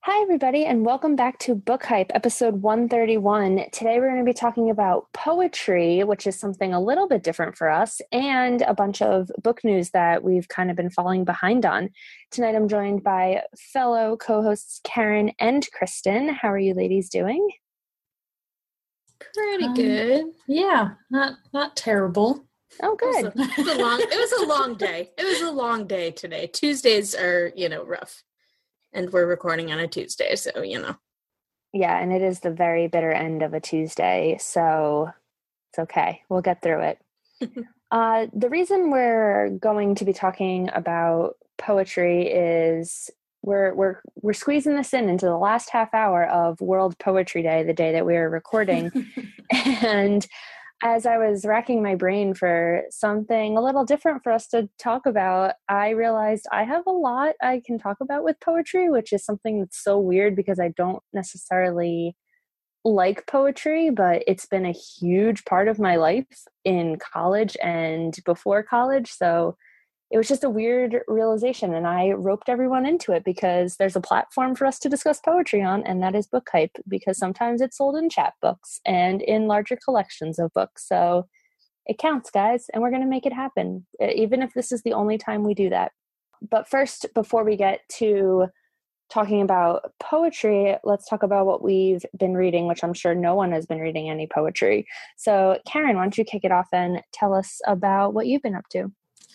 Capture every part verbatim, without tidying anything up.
Hi, everybody, and welcome back to Book Hype, episode one thirty-one. Today, we're going to be talking about poetry, which is something a little bit different for us, and a bunch of book news that we've kind of been falling behind on. Tonight, I'm joined by fellow co-hosts Karen and Kristen. How are you ladies doing? Pretty um, good. Yeah, not not terrible. Oh, good. It was, a, it was a long. It was a long day. It was a long day today. Tuesdays are, you know, rough. And we're recording on a Tuesday, so, you know. Yeah, and it is the very bitter end of a Tuesday, so it's okay. We'll get through it. uh, the reason we're going to be talking about poetry is we're we're we're squeezing this in into the last half hour of World Poetry Day, the day that we are recording. And as I was racking my brain for something a little different for us to talk about, I realized I have a lot I can talk about with poetry, which is something that's so weird because I don't necessarily like poetry, but it's been a huge part of my life in college and before college. So it was just a weird realization, and I roped everyone into it because there's a platform for us to discuss poetry on, and that is Book Hype, because sometimes it's sold in chapbooks and in larger collections of books. So it counts, guys, and we're going to make it happen, even if this is the only time we do that. But first, before we get to talking about poetry, let's talk about what we've been reading, which I'm sure no one has been reading any poetry. So Karen, why don't you kick it off and tell us about what you've been up to?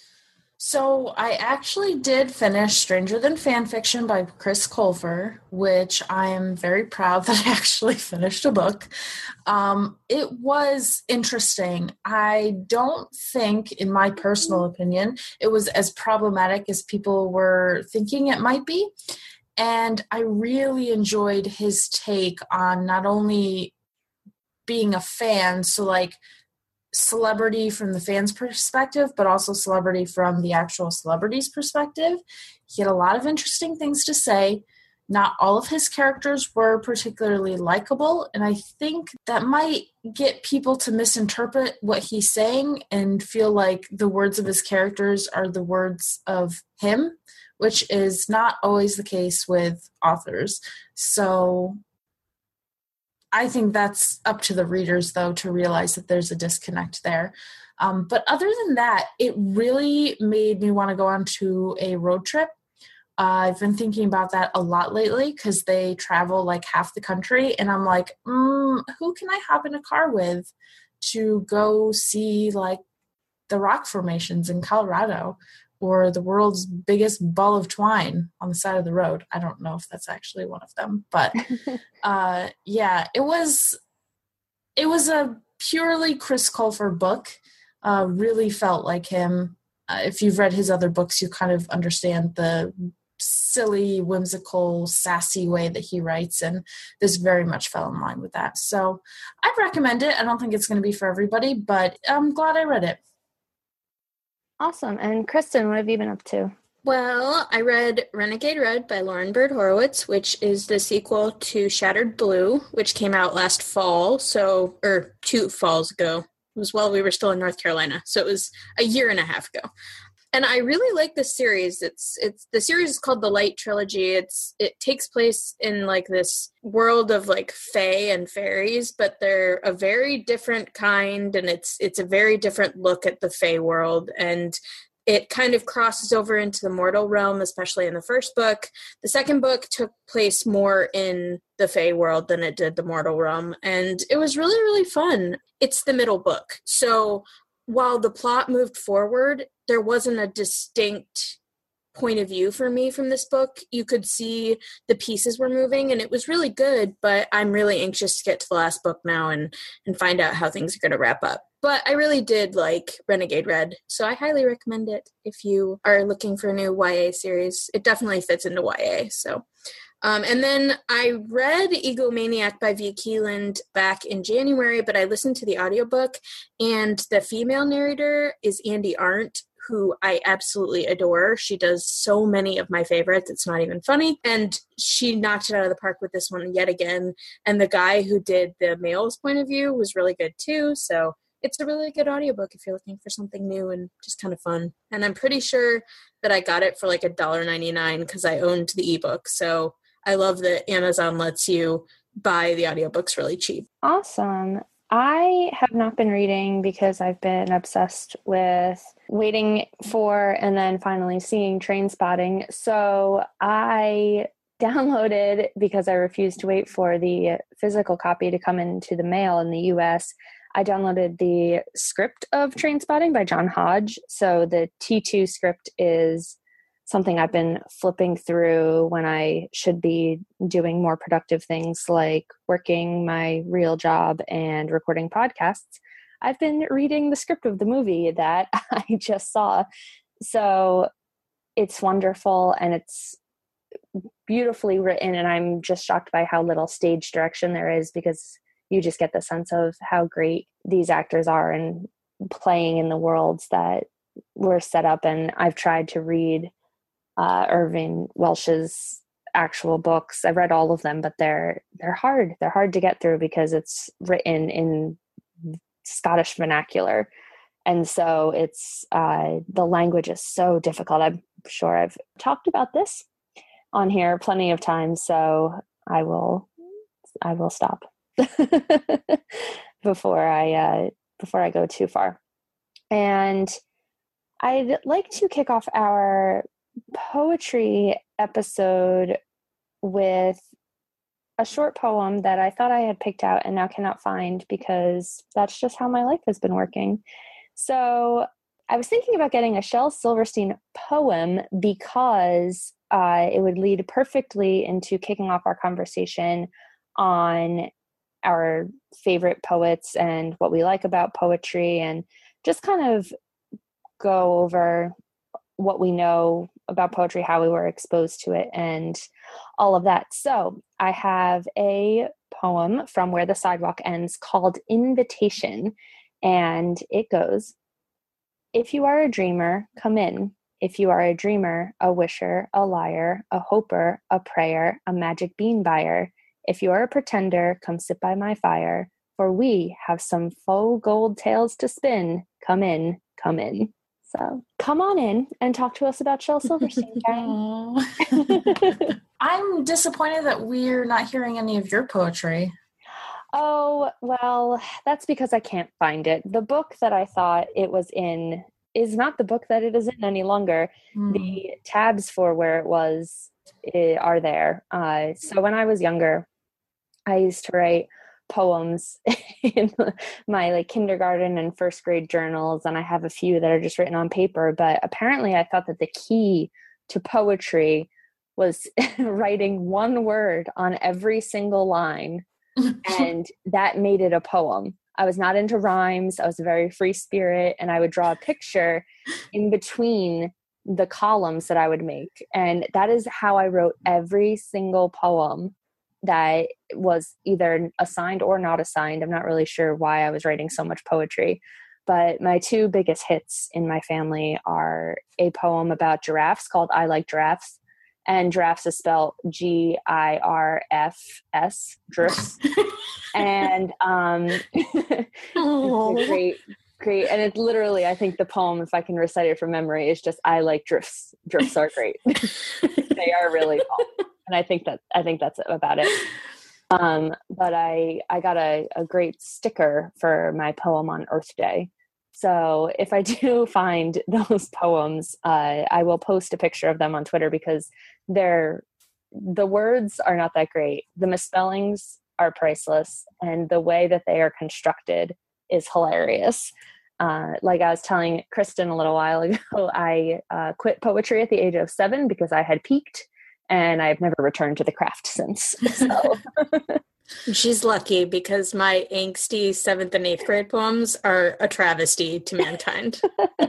So I actually did finish Stranger Than Fanfiction by Chris Colfer, which I am very proud that I actually finished a book. Um, it was interesting. I don't think, in my personal opinion, it was as problematic as people were thinking it might be. And I really enjoyed his take on not only being a fan, so like celebrity from the fans' perspective, but also celebrity from the actual celebrity's perspective. He had a lot of interesting things to say. Not all of his characters were particularly likable, and I think that might get people to misinterpret what he's saying and feel like the words of his characters are the words of him, which is not always the case with authors. So I think that's up to the readers, though, to realize that there's a disconnect there. Um, but other than that, it really made me want to go on to a road trip. Uh, I've been thinking about that a lot lately because they travel like half the country. And I'm like, mm, who can I hop in a car with to go see like the rock formations in Colorado? Or the world's biggest ball of twine on the side of the road. I don't know if that's actually one of them, but uh, yeah, it was it was a purely Chris Colfer book. Uh, really felt like him. Uh, if you've read his other books, you kind of understand the silly, whimsical, sassy way that he writes, and this very much fell in line with that. So I'd recommend it. I don't think it's going to be for everybody, but I'm glad I read it. Awesome. And Kristen, what have you been up to? Well, I read Renegade Red by Lauren Bird Horowitz, which is the sequel to Shattered Blue, which came out last fall, so or two falls ago. It was while we were still in North Carolina, so it was a year and a half ago. And I really like this series. It's it's the series is called The Light Trilogy. It's it takes place in like this world of like fae and fairies, but they're a very different kind, and it's it's a very different look at the fae world, and it kind of crosses over into the mortal realm, especially in the first book. The second book took place more in the fae world than it did the mortal realm, and it was really, really fun. It's the middle book, so while the plot moved forward, there wasn't a distinct point of view for me from this book. You could see the pieces were moving, and it was really good, but I'm really anxious to get to the last book now and, and find out how things are going to wrap up. But I really did like Renegade Red, so I highly recommend it if you are looking for a new Y A series. It definitely fits into Y A, so... Um, and then I read Egomaniac by V. Keeland back in January, but I listened to the audiobook, and the female narrator is Andy Arndt, who I absolutely adore. She does so many of my favorites. It's not even funny. And she knocked it out of the park with this one yet again. And the guy who did the male's point of view was really good too. So it's a really good audiobook if you're looking for something new and just kind of fun. And I'm pretty sure that I got it for like a dollar ninety-nine because I owned the ebook. So I love that Amazon lets you buy the audiobooks really cheap. Awesome. I have not been reading because I've been obsessed with waiting for and then finally seeing Trainspotting. So I downloaded, because I refused to wait for the physical copy to come into the mail in the U S, I downloaded the script of Trainspotting by John Hodge. So the T two script is something I've been flipping through when I should be doing more productive things like working my real job and recording podcasts. I've been reading the script of the movie that I just saw. So it's wonderful and it's beautifully written, and I'm just shocked by how little stage direction there is, because you just get the sense of how great these actors are and playing in the worlds that were set up. And I've tried to read uh, Irving Welsh's actual books. I've read all of them, but they're they're hard. They're hard to get through because it's written in Scottish vernacular. And so it's uh, the language is so difficult. I'm sure I've talked about this on here plenty of times, so I will I will stop before I uh, before I go too far. And I'd like to kick off our poetry episode with a short poem that I thought I had picked out and now cannot find, because that's just how my life has been working. So I was thinking about getting a Shel Silverstein poem because uh, it would lead perfectly into kicking off our conversation on our favorite poets and what we like about poetry, and just kind of go over what we know about poetry, how we were exposed to it, and all of that. So I have a poem from Where the Sidewalk Ends called Invitation, and it goes: if you are a dreamer, come in. If you are a dreamer, a wisher, a liar, a hoper, a prayer, a magic bean buyer, if you are a pretender, come sit by my fire, for we have some faux gold tales to spin. Come in, come in. So come on in and talk to us about Shel Silverstein, Karen. I'm disappointed that we're not hearing any of your poetry. Oh, well, that's because I can't find it. The book that I thought it was in is not the book that it is in any longer. Mm. The tabs for where it was it, are there. Uh, so when I was younger, I used to write poems in my like kindergarten and first grade journals, and I have a few that are just written on paper. But apparently I thought that the key to poetry was writing one word on every single line, and that made it a poem. I was not into rhymes. I was a very free spirit, and I would draw a picture in between the columns that I would make. And that is how I wrote every single poem that was either assigned or not assigned. I'm not really sure why I was writing so much poetry, but my two biggest hits in my family are a poem about giraffes called I Like Giraffes, and giraffes is spelled G I R F S, giraffes. And um, it's a great, great, and it's literally, I think the poem, if I can recite it from memory, is just I like drifts. Drifts are great. They are really fun. And I think that I think that's about it. Um, but I I got a, a great sticker for my poem on Earth Day. So if I do find those poems, uh, I will post a picture of them on Twitter, because they're the words are not that great. The misspellings are priceless, and the way that they are constructed is hilarious. Uh, like I was telling Kristen a little while ago, I uh, quit poetry at the age of seven because I had peaked. And I've never returned to the craft since. So. She's lucky, because my angsty seventh and eighth grade poems are a travesty to mankind.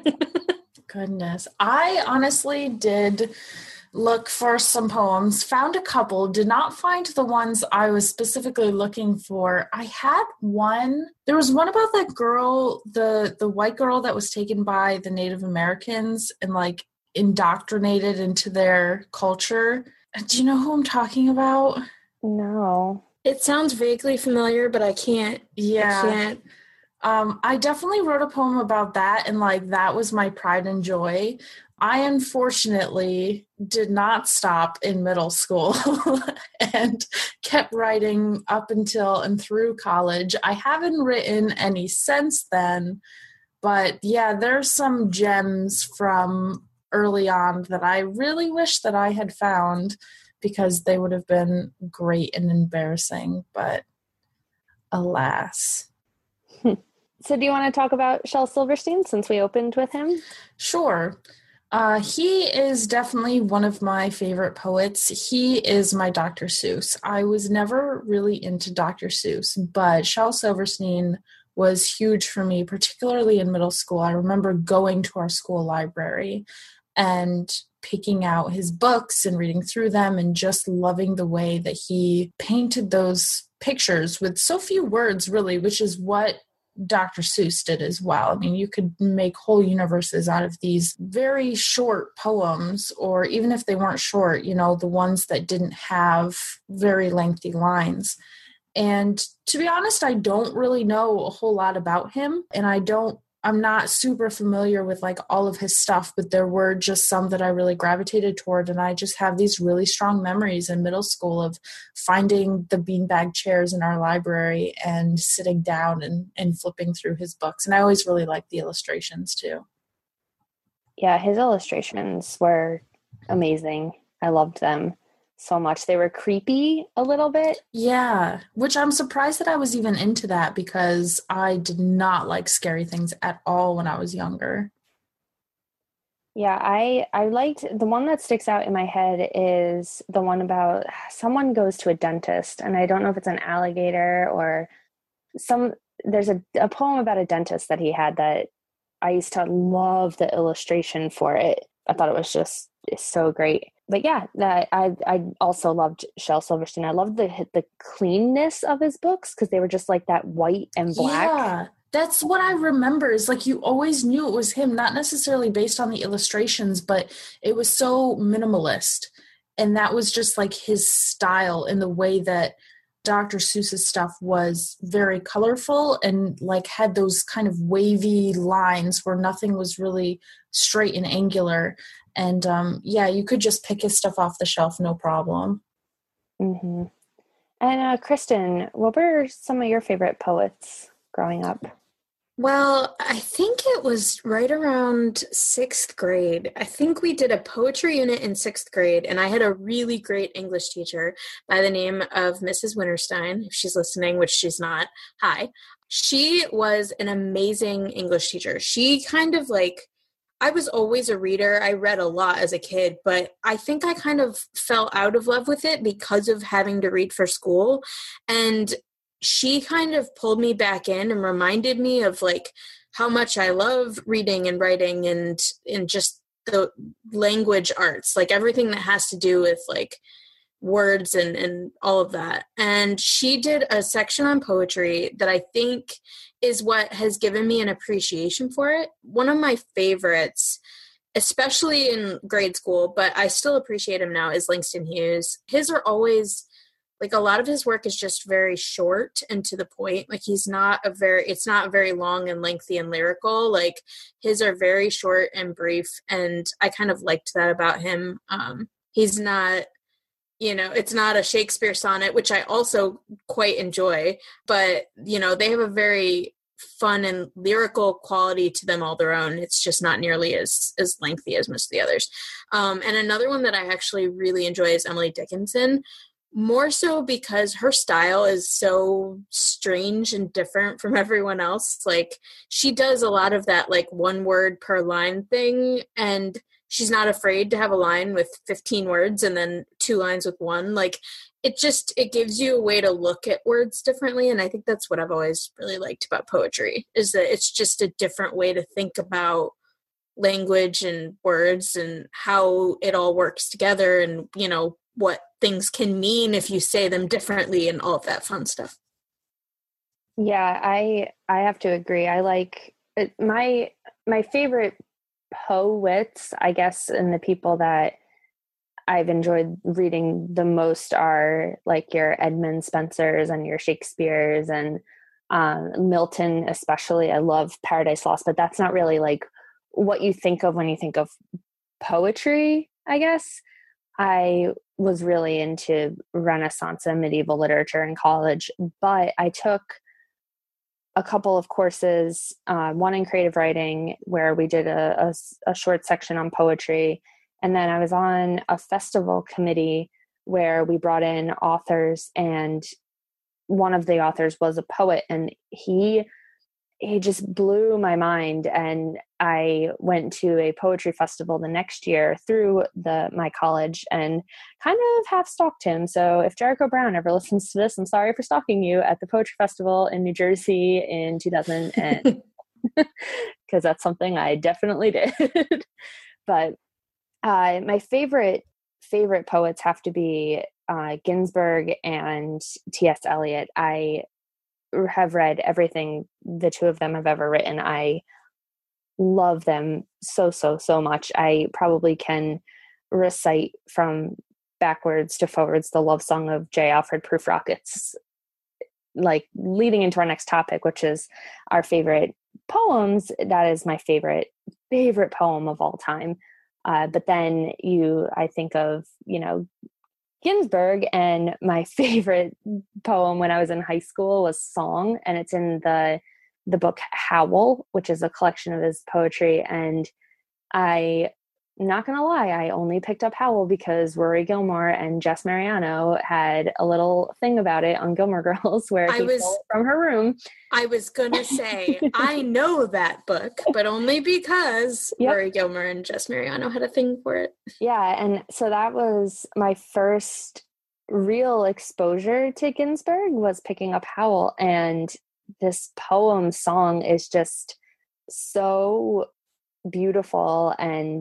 Goodness. I honestly did look for some poems, found a couple, did not find the ones I was specifically looking for. I had one. There was one about that girl, the, the white girl that was taken by the Native Americans and like indoctrinated into their culture. Do you know who I'm talking about? No. It sounds vaguely familiar, but I can't. Yeah. I can't. Um, I definitely wrote a poem about that, and like that was my pride and joy. I unfortunately did not stop in middle school and kept writing up until and through college. I haven't written any since then, but yeah, there's some gems from early on that I really wish that I had found because they would have been great and embarrassing, but alas. So do you want to talk about Shel Silverstein since we opened with him? Sure. Uh, he is definitely one of my favorite poets. He is my Doctor Seuss. I was never really into Doctor Seuss, but Shel Silverstein was huge for me, particularly in middle school. I remember going to our school library and picking out his books and reading through them and just loving the way that he painted those pictures with so few words, really, which is what Doctor Seuss did as well. I mean, you could make whole universes out of these very short poems, or even if they weren't short, you know, the ones that didn't have very lengthy lines. And to be honest, I don't really know a whole lot about him, and I don't I'm not super familiar with like all of his stuff, but there were just some that I really gravitated toward. And I just have these really strong memories in middle school of finding the beanbag chairs in our library and sitting down and, and flipping through his books. And I always really liked the illustrations too. Yeah, his illustrations were amazing. I loved them so much. They were creepy a little bit. Yeah, which I'm surprised that I was even into that because I did not like scary things at all when I was younger. Yeah, I I liked the one that sticks out in my head is the one about someone goes to a dentist, and I don't know if it's an alligator or some there's a, a poem about a dentist that he had that I used to love the illustration for it. I thought it was just so great. But yeah, that I I also loved Shel Silverstein. I loved the the cleanness of his books because they were just like that white and black. Yeah, that's what I remember is like you always knew it was him, not necessarily based on the illustrations, but it was so minimalist. And that was just like his style in the way that Doctor Seuss's stuff was very colorful and like had those kind of wavy lines where nothing was really straight and angular. And um, yeah, you could just pick his stuff off the shelf, no problem. Mm-hmm. And uh, Kristen, what were some of your favorite poets growing up? Well, I think it was right around sixth grade. I think we did a poetry unit in sixth grade, and I had a really great English teacher by the name of Missus Winterstein. If she's listening, which she's not, hi. She was an amazing English teacher. She kind of like, I was always a reader. I read a lot as a kid, but I think I kind of fell out of love with it because of having to read for school. And she kind of pulled me back in and reminded me of like how much I love reading and writing and and just the language arts, like everything that has to do with like words and, and all of that. And she did a section on poetry that I think is what has given me an appreciation for it. One of my favorites, especially in grade school, but I still appreciate him now, is Langston Hughes. His are always like a lot of his work is just very short and to the point. Like he's not a very, it's not very long and lengthy and lyrical. Like his are very short and brief. And I kind of liked that about him. Um, he's not, you know, it's not a Shakespeare sonnet, which I also quite enjoy, but you know, they have a very fun and lyrical quality to them all their own. It's just not nearly as, as lengthy as most of the others. Um, and another one that I actually really enjoy is Emily Dickinson. More so because her style is so strange and different from everyone else. Like she does a lot of that like one word per line thing, and she's not afraid to have a line with fifteen words and then two lines with one. Like it just, it gives you a way to look at words differently. And I think that's what I've always really liked about poetry, is that it's just a different way to think about language and words and how it all works together, and, you know, what things can mean if you say them differently and all of that fun stuff. Yeah, I I have to agree. I like my my favorite poets, I guess, and the people that I've enjoyed reading the most are like your Edmund Spencers and your Shakespeares and um, Milton, especially. I love Paradise Lost, but that's not really like what you think of when you think of poetry, I guess, I was really into Renaissance and medieval literature in college, but I took a couple of courses, uh, one in creative writing where we did a, a, a short section on poetry. And then I was on a festival committee where we brought in authors, and one of the authors was a poet, and he he just blew my mind. And I went to a poetry festival the next year through the my college and kind of half stalked him. So if Jericho Brown ever listens to this, I'm sorry for stalking you at the poetry festival in New Jersey in two thousand, because that's something I definitely did. But uh, my favorite favorite poets have to be uh, Ginsberg and T S Eliot. I have read everything the two of them have ever written. I love them so, so, so much. I probably can recite from backwards to forwards the love song of J. Alfred Prufrock. It's like leading into our next topic, which is our favorite poems. That is my favorite, favorite poem of all time. Uh, but then you, I think of, you know, Ginsberg, and my favorite poem when I was in high school was Song, and it's in the the book Howl, which is a collection of his poetry. And I, not gonna lie, I only picked up Howl because Rory Gilmore and Jess Mariano had a little thing about it on Gilmore Girls where I he was, stole it from her room. I was gonna say, I know that book, but only because Yep. Rory Gilmore and Jess Mariano had a thing for it. Yeah, and so that was my first real exposure to Ginsberg, was picking up Howl, and this poem Song is just so beautiful, and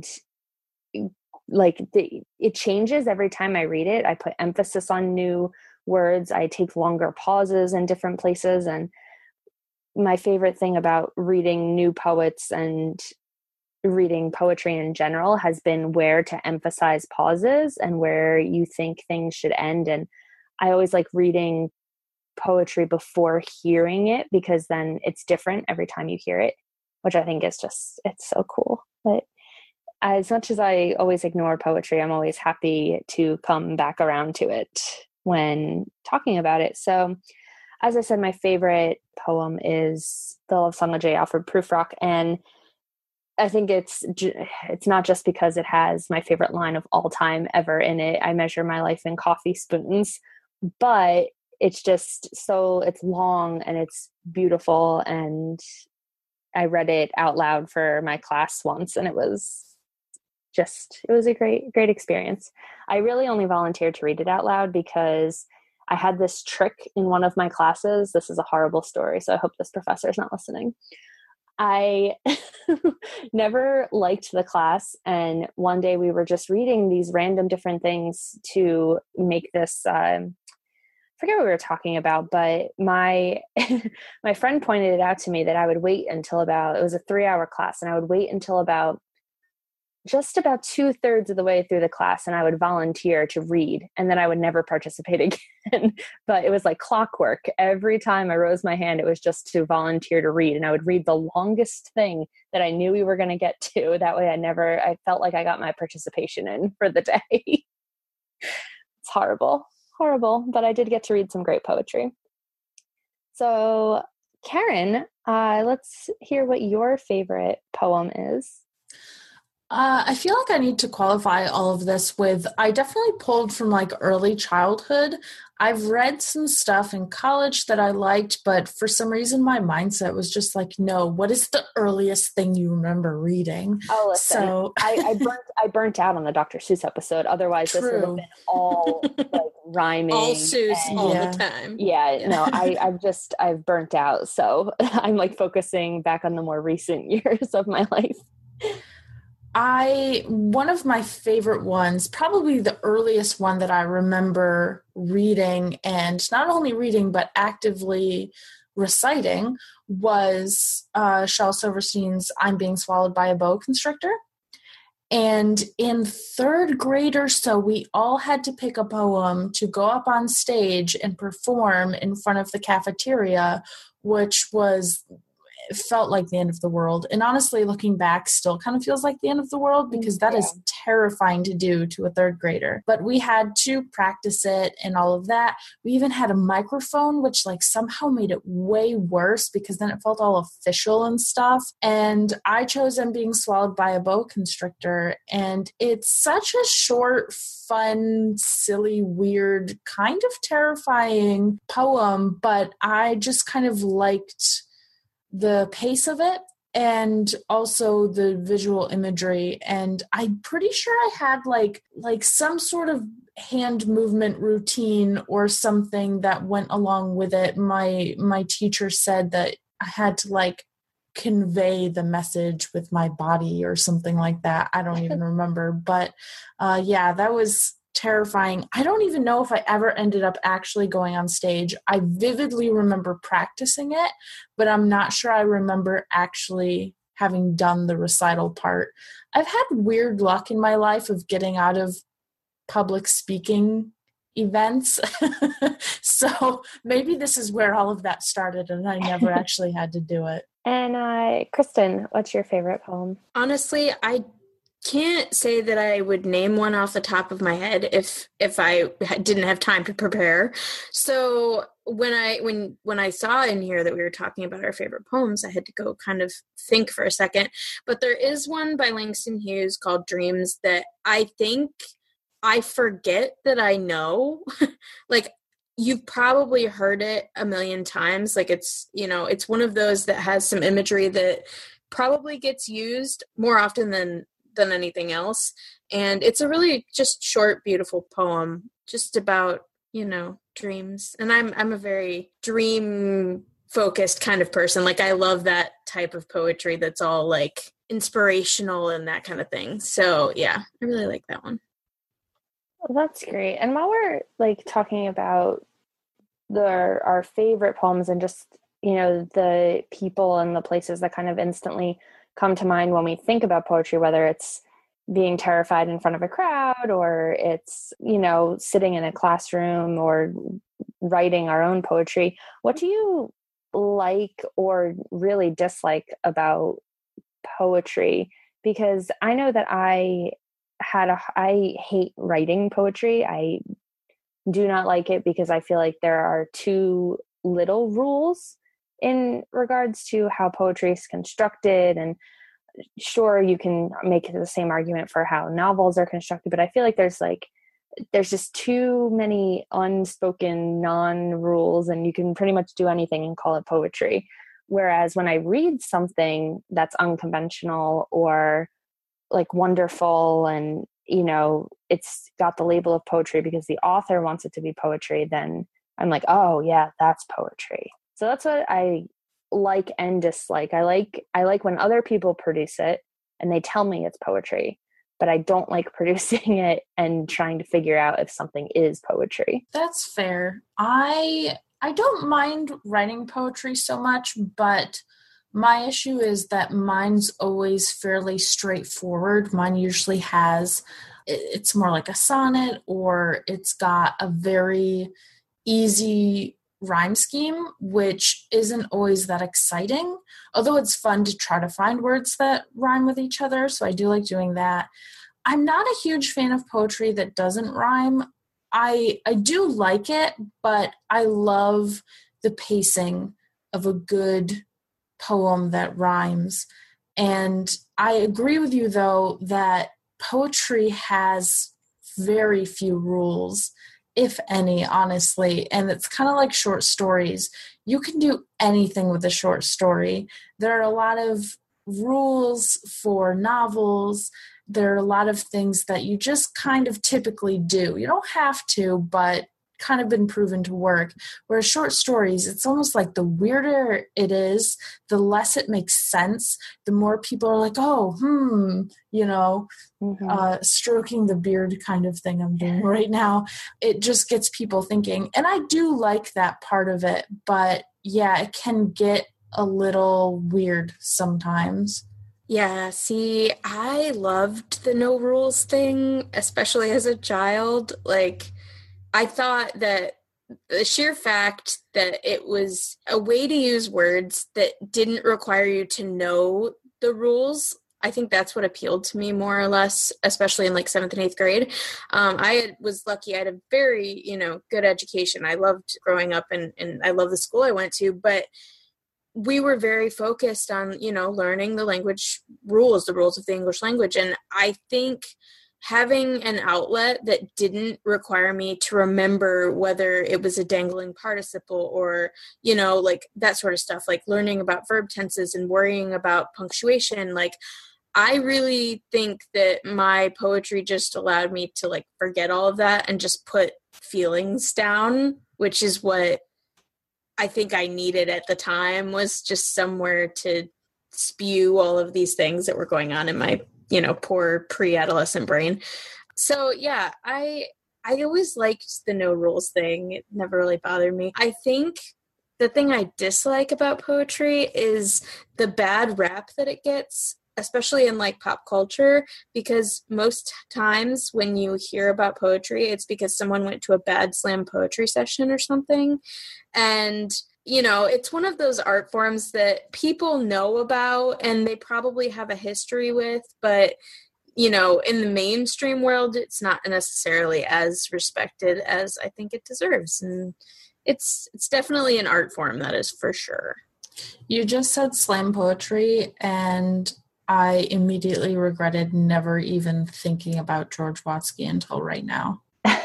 like the, it changes every time I read it. I put emphasis on new words. I take longer pauses in different places, and my favorite thing about reading new poets and reading poetry in general has been where to emphasize pauses and where you think things should end. And I always like reading poetry before hearing it, because then it's different every time you hear it, which I think is just, it's so cool. But as much as I always ignore poetry, I'm always happy to come back around to it when talking about it. So as I said, my favorite poem is The Love Song of J. Alfred Prufrock. And I think it's it's not just because it has my favorite line of all time ever in it. I measure my life in coffee spoons, but it's just so, it's long and it's beautiful. And I read it out loud for my class once, and it was just, it was a great, great experience. I really only volunteered to read it out loud because I had this trick in one of my classes. This is a horrible story, so I hope this professor is not listening. I never liked the class, and one day we were just reading these random different things to make this, um, I forget what we were talking about, but my my friend pointed it out to me that I would wait until about, it was a three hour class, and I would wait until about just about two thirds of the way through the class, and I would volunteer to read, and then I would never participate again. But it was like clockwork. Every time I rose my hand, it was just to volunteer to read. And I would read the longest thing that I knew we were going to get to. That way I never, I felt like I got my participation in for the day. It's horrible, horrible. But I did get to read some great poetry. So Karen, uh, let's hear what your favorite poem is. Uh, I feel like I need to qualify all of this with, I definitely pulled from like early childhood. I've read some stuff in college that I liked, but for some reason my mindset was just like, no, what is the earliest thing you remember reading? Oh, listen, so I, I burnt I burnt out on the Doctor Seuss episode. Otherwise, True. This would have been all like rhyming, all Seuss and, all yeah. the time. Yeah, Yeah. no, I I've just I've burnt out, so I'm like focusing back on the more recent years of my life. I, one of my favorite ones, probably the earliest one that I remember reading, and not only reading, but actively reciting, was uh, Shel Silverstein's I'm Being Swallowed by a Boa Constrictor. And in third grade or so, we all had to pick a poem to go up on stage and perform in front of the cafeteria, which was it felt like the end of the world. And honestly, looking back, still kind of feels like the end of the world, because that yeah. is terrifying to do to a third grader. But we had to practice it and all of that. We even had a microphone, which like somehow made it way worse, because then it felt all official and stuff. And I chose I'm being swallowed by a boa constrictor. And it's such a short, fun, silly, weird, kind of terrifying poem, but I just kind of liked the pace of it and also the visual imagery. And I'm pretty sure I had like like some sort of hand movement routine or something that went along with it. My my teacher said that I had to like convey the message with my body or something like that. I don't even remember. But uh, yeah, that was terrifying. I don't even know if I ever ended up actually going on stage. I vividly remember practicing it, but I'm not sure I remember actually having done the recital part. I've had weird luck in my life of getting out of public speaking events. So maybe this is where all of that started and I never actually had to do it. And uh, Kristen, what's your favorite poem? Honestly, I can't say that I would name one off the top of my head if if I didn't have time to prepare. So when I when when I saw in here that we were talking about our favorite poems, I had to go kind of think for a second. But there is one by Langston Hughes called Dreams that I think I forget that I know. Like, you've probably heard it a million times. Like, it's, you know, it's one of those that has some imagery that probably gets used more often than than anything else. And it's a really just short, beautiful poem just about, you know, dreams. And I'm I'm a very dream focused kind of person. Like, I love that type of poetry that's all like inspirational and that kind of thing. So yeah, I really like that one. Well, that's great. And while we're like talking about the our favorite poems and just, you know, the people and the places that kind of instantly come to mind when we think about poetry, whether it's being terrified in front of a crowd or it's, you know, sitting in a classroom or writing our own poetry, what do you like or really dislike about poetry? Because I know that I had a, I hate writing poetry. I do not like it because I feel like there are too little rules in regards to how poetry is constructed. And sure, you can make the same argument for how novels are constructed, but I feel like there's like, there's just too many unspoken non-rules and you can pretty much do anything and call it poetry. Whereas when I read something that's unconventional or like wonderful and, you know, it's got the label of poetry because the author wants it to be poetry, then I'm like, oh yeah, that's poetry. So that's what I like and dislike. I like I like when other people produce it and they tell me it's poetry, but I don't like producing it and trying to figure out if something is poetry. That's fair. I I don't mind writing poetry so much, but my issue is that mine's always fairly straightforward. Mine usually has, it's more like a sonnet or it's got a very easy rhyme scheme, which isn't always that exciting, although it's fun to try to find words that rhyme with each other. So I do like doing that. I'm not a huge fan of poetry that doesn't rhyme. I I do like it, but I love the pacing of a good poem that rhymes. And I agree with you, though, that poetry has very few rules, if any, honestly. And it's kind of like short stories. You can do anything with a short story. There are a lot of rules for novels. There are a lot of things that you just kind of typically do. You don't have to, but kind of been proven to work. Whereas short stories, it's almost like the weirder it is, the less it makes sense, the more people are like, oh, hmm, you know, mm-hmm. uh, stroking the beard kind of thing I'm doing right now. It just gets people thinking. And I do like that part of it, but yeah, it can get a little weird sometimes. Yeah, see, I loved the no rules thing, especially as a child. Like, I thought that the sheer fact that it was a way to use words that didn't require you to know the rules, I think that's what appealed to me more or less, especially in like seventh and eighth grade. Um, I had, was lucky. I had a very, you know, good education. I loved growing up and, and I love the school I went to, but we were very focused on, you know, learning the language rules, the rules of the English language. And I think having an outlet that didn't require me to remember whether it was a dangling participle or, you know, like that sort of stuff, like learning about verb tenses and worrying about punctuation. Like, I really think that my poetry just allowed me to like forget all of that and just put feelings down, which is what I think I needed at the time, was just somewhere to spew all of these things that were going on in my, you know, poor pre-adolescent brain. So yeah, I I always liked the no rules thing. It never really bothered me. I think the thing I dislike about poetry is the bad rap that it gets, especially in like pop culture, because most times when you hear about poetry, it's because someone went to a bad slam poetry session or something. And you know, it's one of those art forms that people know about and they probably have a history with, but, you know, in the mainstream world, it's not necessarily as respected as I think it deserves. And it's it's definitely an art form, that is for sure. You just said slam poetry, and I immediately regretted never even thinking about George Watsky until right now.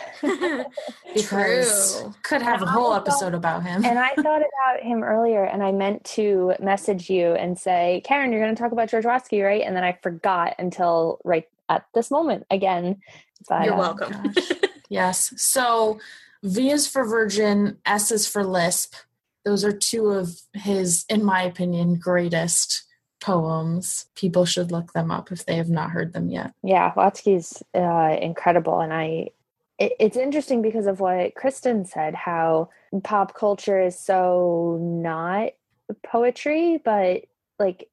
Because True. could have And a whole I episode thought, about him. And I thought about him earlier, and I meant to message you and say, Karen, you're going to talk about George Watsky, right? And then I forgot until right at this moment again. But, You're uh, welcome. Yes. So V is for Virgin, S is for Lisp. Those are two of his, in my opinion, greatest poems. People should look them up if they have not heard them yet. Yeah, Watsky's uh, incredible. And I, it, it's interesting because of what Kristen said, how pop culture is so not poetry, but like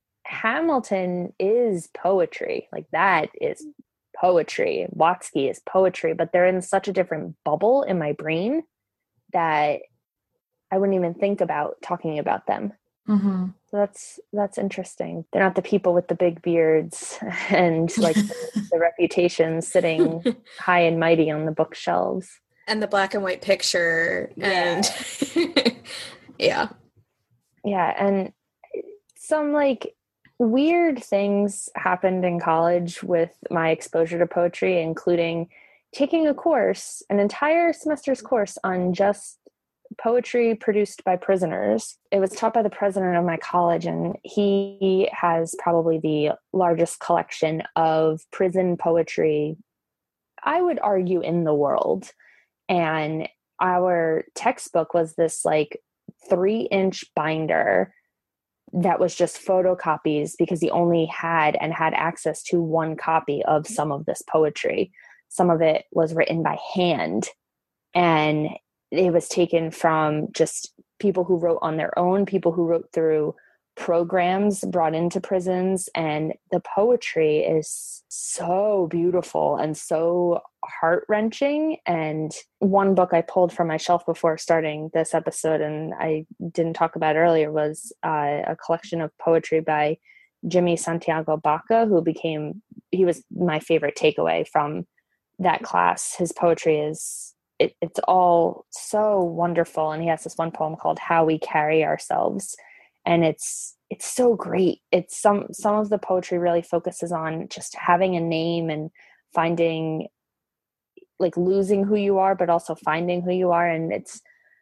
Hamilton is poetry. Like that is poetry. Watsky is poetry, but they're in such a different bubble in my brain that I wouldn't even think about talking about them. Mm-hmm. So that's that's interesting. They're not the people with the big beards and like the, the reputations sitting high and mighty on the bookshelves. And the black and white picture. Yeah. And yeah. Yeah. And some like weird things happened in college with my exposure to poetry, including taking a course, an entire semester's course on just poetry produced by prisoners. It was taught by the president of my college, and he has probably the largest collection of prison poetry, I would argue, in the world. And our textbook was this like three inch binder that was just photocopies because he only had and had access to one copy of some of this poetry. Some of it was written by hand, and it was taken from just people who wrote on their own, people who wrote through programs brought into prisons. And the poetry is so beautiful and so heart-wrenching. And one book I pulled from my shelf before starting this episode, and I didn't talk about earlier, was uh, a collection of poetry by Jimmy Santiago Baca, who became, he was my favorite takeaway from that class. His poetry is, It, it's all so wonderful. And he has this one poem called How We Carry Ourselves. And it's, it's so great. It's some, some of the poetry really focuses on just having a name and finding, like losing who you are, but also finding who you are. And it's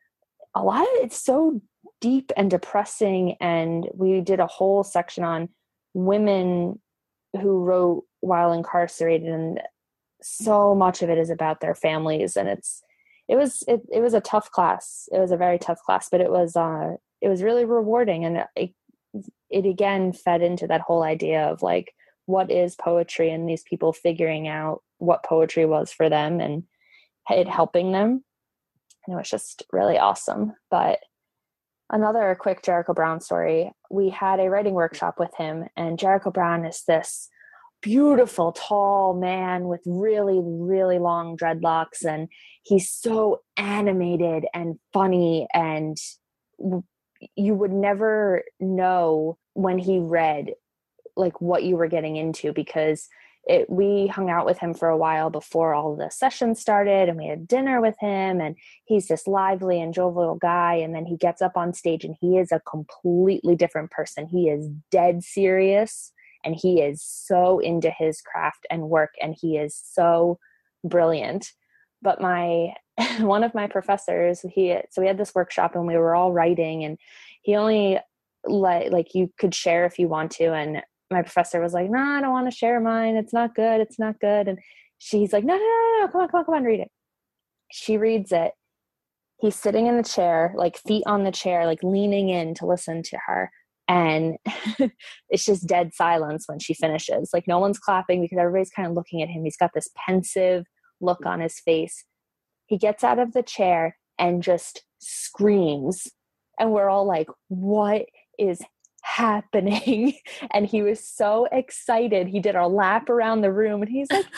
a lot of, it's so deep and depressing. And we did a whole section on women who wrote while incarcerated, and so much of it is about their families. And it's, it was, it, it was a tough class. It was a very tough class, but it was, uh, it was really rewarding. And it, it again fed into that whole idea of like, what is poetry, and these people figuring out what poetry was for them and it helping them. And it was just really awesome. But another quick Jericho Brown story. We had a writing workshop with him, and Jericho Brown is this beautiful, tall man with really, really long dreadlocks. And he's so animated and funny, and w- you would never know when he read like what you were getting into, because it, we hung out with him for a while before all the sessions started, and we had dinner with him, and he's this lively and jovial guy. And then he gets up on stage and he is a completely different person. He is dead serious, and he is so into his craft and work, and he is so brilliant. But my, one of my professors, he, so we had this workshop and we were all writing, and he only let, like you could share if you want to. And my professor was like, no, I don't want to share mine. It's not good. It's not good. And she's like, no, no, no, no, come on, come on, come on, read it. She reads it. He's sitting in the chair, like feet on the chair, like leaning in to listen to her. And it's just dead silence when she finishes. Like no one's clapping because everybody's kind of looking at him. He's got this pensive look on his face. He gets out of the chair and just screams. And we're all like, what is happening? And he was so excited. He did our lap around the room and he's like,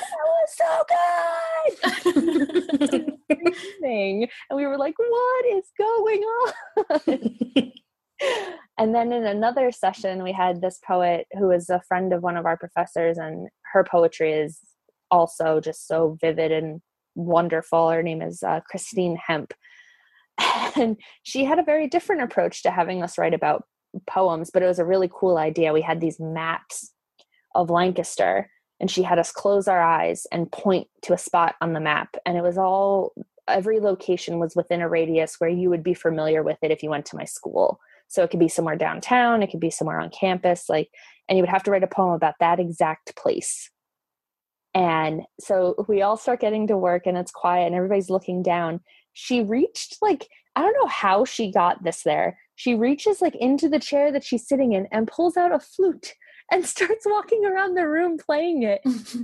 that was so good. And we were like, what is going on? And then in another session, we had this poet who was a friend of one of our professors, and her poetry is also just so vivid and wonderful. Her name is uh, Christine Hemp. And she had a very different approach to having us write about poems, but it was a really cool idea. We had these maps of Lancaster, and she had us close our eyes and point to a spot on the map. And it was all, every location was within a radius where you would be familiar with it if you went to my school. So it could be somewhere downtown, it could be somewhere on campus, like, and you would have to write a poem about that exact place. And so we all start getting to work and it's quiet and everybody's looking down. She reached, like, I don't know how she got this there. She reaches like into the chair that she's sitting in and pulls out a flute and starts walking around the room playing it.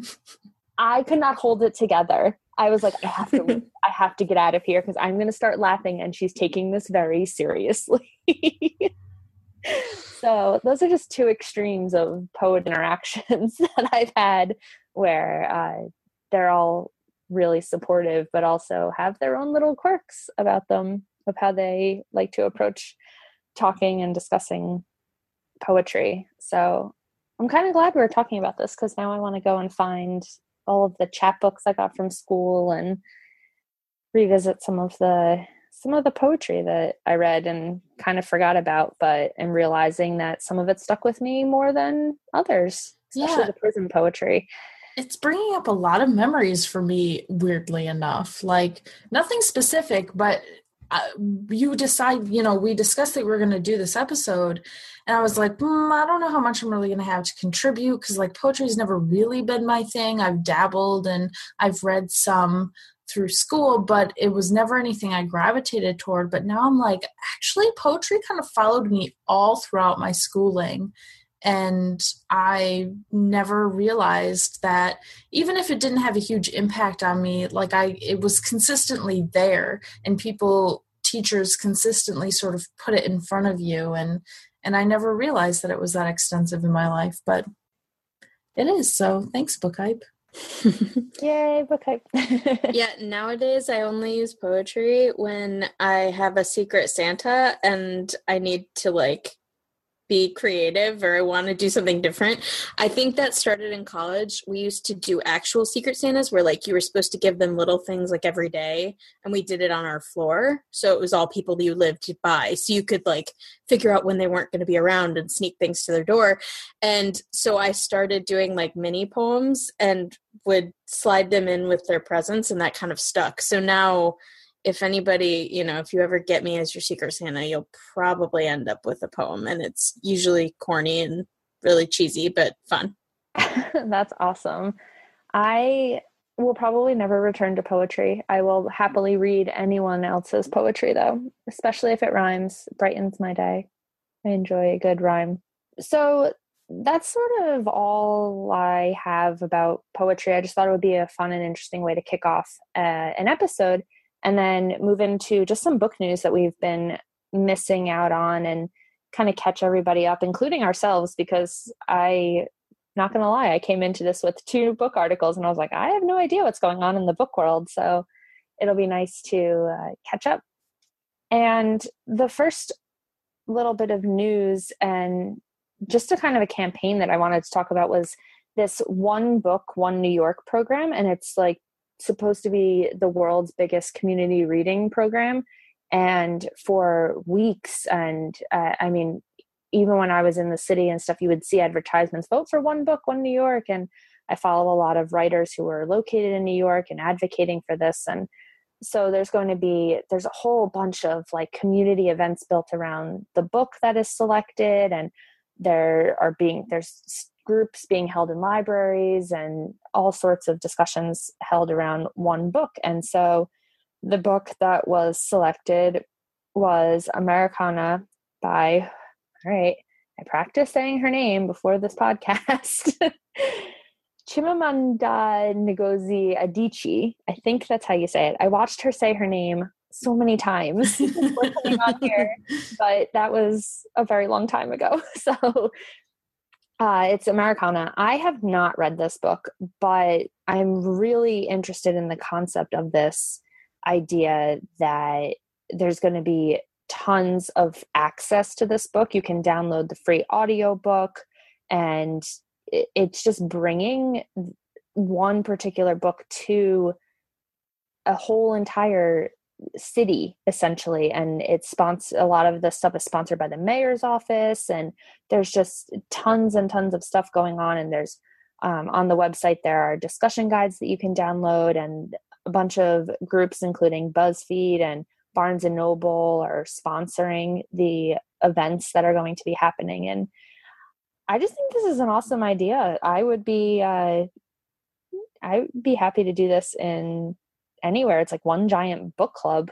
I could not hold it together. I was like, I have to leave. I have to get out of here because I'm going to start laughing, and she's taking this very seriously. So those are just two extremes of poet interactions that I've had, where uh, they're all really supportive, but also have their own little quirks about them of how they like to approach talking and discussing poetry. So I'm kind of glad we were talking about this, because now I want to go and find all of the chapbooks I got from school and revisit some of the some of the poetry that I read and kind of forgot about, but am realizing that some of it stuck with me more than others, especially Yeah. the prison poetry. It's bringing up a lot of memories for me, weirdly enough. Like, nothing specific, but uh, you decide, you know, we discussed that we we're going to do this episode, and I was like, mm, I don't know how much I'm really going to have to contribute, because, like, poetry has never really been my thing. I've dabbled and I've read some through school, but it was never anything I gravitated toward. But now I'm like, actually, poetry kind of followed me all throughout my schooling. And I never realized that even if it didn't have a huge impact on me, like I, it was consistently there, and people, teachers consistently sort of put it in front of you. And, and I never realized that it was that extensive in my life, but it is. So thanks, Book Hype. Yay, book hype. Yeah, nowadays I only use poetry when I have a Secret Santa and I need to like be creative, or I want to do something different. I think that started in college. We used to do actual Secret Santas where like you were supposed to give them little things like every day, and we did it on our floor. So it was all people that you lived by. So you could like figure out when they weren't going to be around and sneak things to their door. And so I started doing like mini poems and would slide them in with their presents, and that kind of stuck. So now if anybody, you know, if you ever get me as your Secret Santa, you'll probably end up with a poem, and it's usually corny and really cheesy, but fun. That's awesome. I will probably never return to poetry. I will happily read anyone else's poetry, though, especially if it rhymes. It brightens my day. I enjoy a good rhyme. So that's sort of all I have about poetry. I just thought it would be a fun and interesting way to kick off uh, an episode, and then move into just some book news that we've been missing out on, and kind of catch everybody up, including ourselves, because I, not going to lie, I came into this with two book articles and I was like, I have no idea what's going on in the book world. So it'll be nice to uh, catch up. And the first little bit of news and just a kind of a campaign that I wanted to talk about was this One Book, One New York program. And it's like supposed to be the world's biggest community reading program. And for weeks, and uh, I mean, even when I was in the city and stuff, you would see advertisements, vote for One Book, One New York. And I follow a lot of writers who are located in New York and advocating for this. And so there's going to be, there's a whole bunch of like community events built around the book that is selected. And there are being, there's groups being held in libraries and all sorts of discussions held around one book. And so the book that was selected was Americana by, all right, I practiced saying her name before this podcast, Chimamanda Ngozi Adichie. I think that's how you say it. I watched her say her name so many times before coming on here, but that was a very long time ago. So uh, it's Americana. I have not read this book, but I'm really interested in the concept of this idea that there's going to be tons of access to this book. You can download the free audiobook, and it's just bringing one particular book to a whole entire city, essentially. And it's sponsor a lot of the stuff is sponsored by the mayor's office, and there's just tons and tons of stuff going on. And there's um, on the website, there are discussion guides that you can download, and a bunch of groups, including BuzzFeed and Barnes and Noble, are sponsoring the events that are going to be happening. And I just think this is an awesome idea. I would be, uh, I would be happy to do this in anywhere. It's like one giant book club.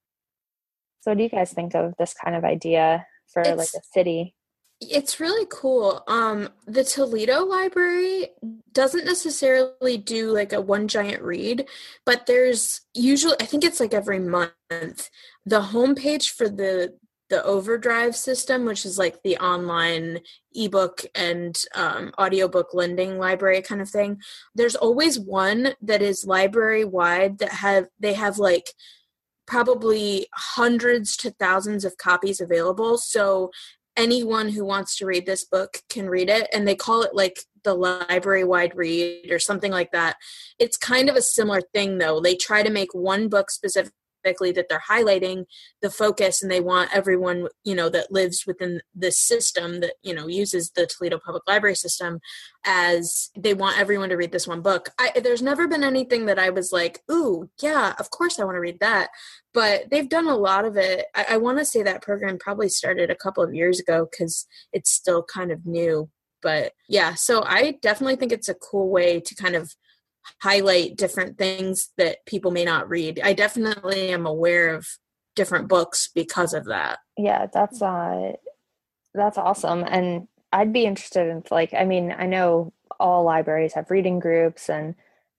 So what do you guys think of this kind of idea for it's, like a city? It's really cool. Um, the Toledo Library doesn't necessarily do like a one giant read, but there's usually, I think it's like every month, the homepage for the the Overdrive system, which is like the online ebook and um, audiobook lending library kind of thing. There's always one that is library wide that have, they have like probably hundreds to thousands of copies available. So anyone who wants to read this book can read it, and they call it like the library wide read or something like that. It's kind of a similar thing though. They try to make one book specific that they're highlighting the focus, and they want everyone, you know, that lives within the system that, you know, uses the Toledo Public Library system, as they want everyone to read this one book. I, there's never been anything that I was like, ooh, yeah, of course I want to read that. But they've done a lot of it. I, I want to say that program probably started a couple of years ago because it's still kind of new. But yeah, so I definitely think it's a cool way to kind of highlight different things that people may not read. I definitely am aware of different books because of that. Yeah, that's uh that's awesome. And I'd be interested in, like, I mean, I know all libraries have reading groups, and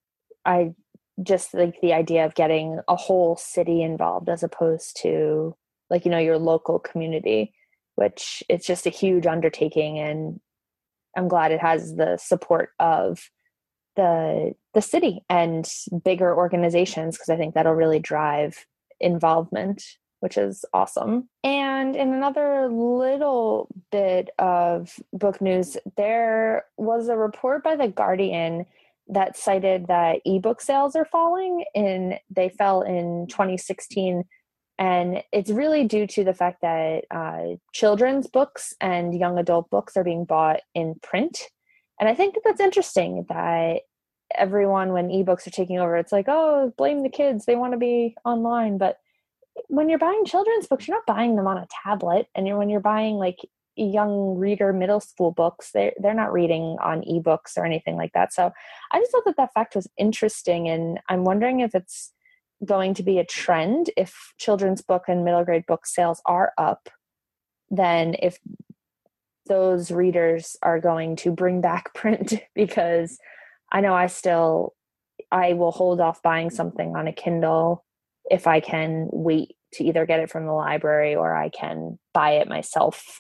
I just like the idea of getting a whole city involved as opposed to like, you know, your local community, which it's just a huge undertaking. And I'm glad it has the support of the the city and bigger organizations, because I think that'll really drive involvement, which is awesome. And in another little bit of book news, there was a report by The Guardian that cited that ebook sales are falling, and they fell in twenty sixteen. And it's really due to the fact that uh, children's books and young adult books are being bought in print. And I think that that's interesting that everyone, when ebooks are taking over, it's like, oh, blame the kids, they want to be online. But when you're buying children's books, you're not buying them on a tablet. And you're, when you're buying like young reader middle school books, they're, they're not reading on ebooks or anything like that. So I just thought that that fact was interesting. And I'm wondering if it's going to be a trend. If children's book and middle grade book sales are up, then if those readers are going to bring back print, because I know I still, I will hold off buying something on a Kindle if I can wait to either get it from the library or I can buy it myself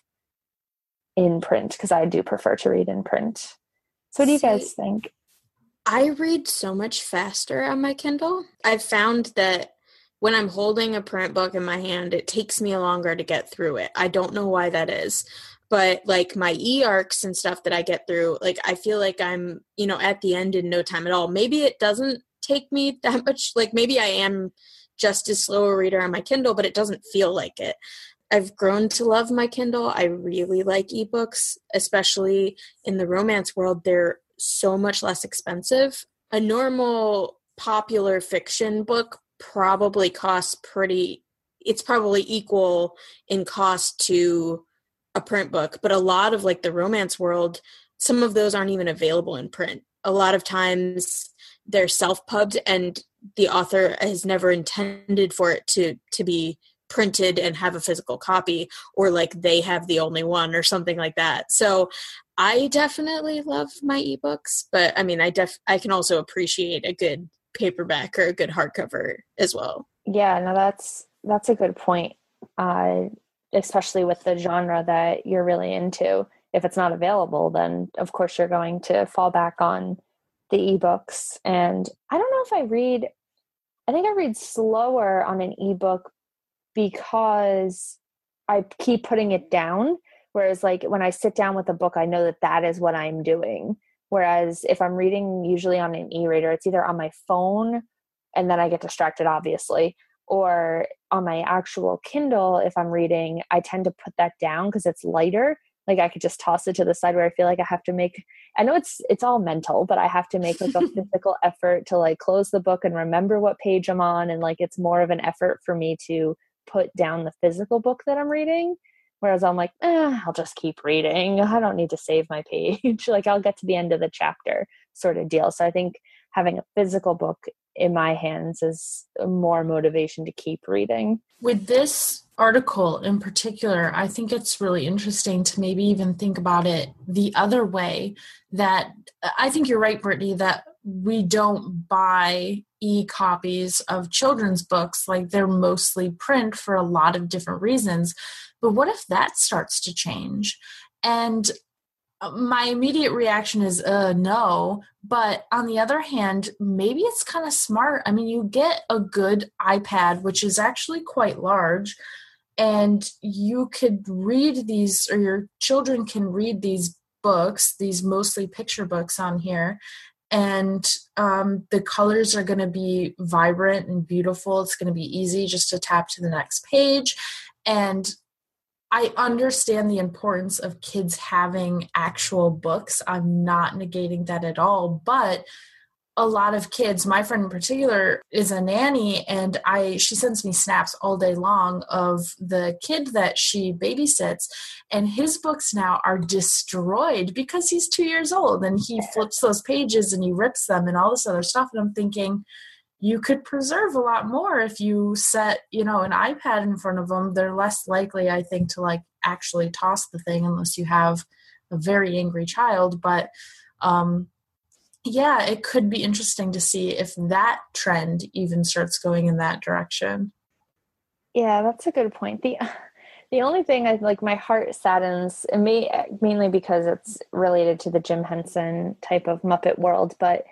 in print, because I do prefer to read in print. So what do you See, guys think? I read so much faster on my Kindle. I've found that when I'm holding a print book in my hand, it takes me longer to get through it. I don't know why that is. But like my e-arcs and stuff that I get through, like I feel like I'm, you know, at the end in no time at all. Maybe it doesn't take me that much. Like maybe I am just as slow a reader on my Kindle, but it doesn't feel like it. I've grown to love my Kindle. I really like ebooks, especially in the romance world. They're so much less expensive. A normal popular fiction book probably costs pretty, it's probably equal in cost to a print book, but a lot of like the romance world, some of those aren't even available in print. A lot of times they're self-pubbed and the author has never intended for it to to be printed and have a physical copy, or like they have the only one or something like that. So I definitely love my ebooks, but I mean, I def I can also appreciate a good paperback or a good hardcover as well. Yeah, no, that's that's a good point. Uh, especially with the genre that you're really into. If it's not available, then of course you're going to fall back on the ebooks. And I don't know if I read, I think I read slower on an ebook because I keep putting it down. Whereas like when I sit down with a book, I know that that is what I'm doing. Whereas if I'm reading usually on an e-reader, it's either on my phone and then I get distracted, obviously, or on my actual Kindle, if I'm reading, I tend to put that down because it's lighter. Like I could just toss it to the side where I feel like I have to make, I know it's it's all mental, but I have to make like a physical effort to like close the book and remember what page I'm on. And like it's more of an effort for me to put down the physical book that I'm reading. Whereas I'm like, eh, I'll just keep reading. I don't need to save my page. Like I'll get to the end of the chapter sort of deal. So I think having a physical book in my hands is more motivation to keep reading. With this article in particular, I think it's really interesting to maybe even think about it the other way, that I think you're right, Brittany, that we don't buy e-copies of children's books. Like they're mostly print for a lot of different reasons. But what if that starts to change? And my immediate reaction is uh, no, but on the other hand, maybe it's kind of smart. I mean, you get a good iPad, which is actually quite large, and you could read these, or your children can read these books, these mostly picture books on here, and um, the colors are going to be vibrant and beautiful. It's going to be easy just to tap to the next page. And I understand the importance of kids having actual books. I'm not negating that at all, but a lot of kids, my friend in particular is a nanny, and I she sends me snaps all day long of the kid that she babysits, and his books now are destroyed because he's two years old and he flips those pages and he rips them and all this other stuff. And I'm thinking, you could preserve a lot more if you set, you know, an iPad in front of them. They're less likely, I think, to like actually toss the thing unless you have a very angry child. But um, yeah, it could be interesting to see if that trend even starts going in that direction. Yeah, that's a good point. The the only thing I like, my heart saddens, and may, mainly because it's related to the Jim Henson type of Muppet world, but